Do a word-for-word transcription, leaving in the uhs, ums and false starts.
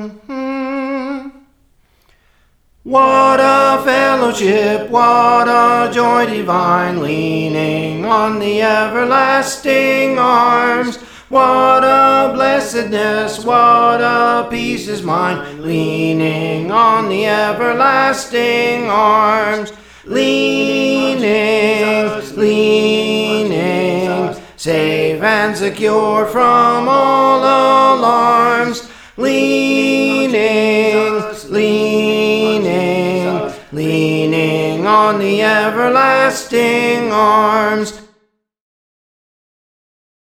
What a fellowship, what a joy divine, leaning on the everlasting arms. What a blessedness, what a peace is mine, leaning on the everlasting arms. Leaning, leaning, safe and secure from all alarms. Leaning, leaning, leaning on the everlasting arms.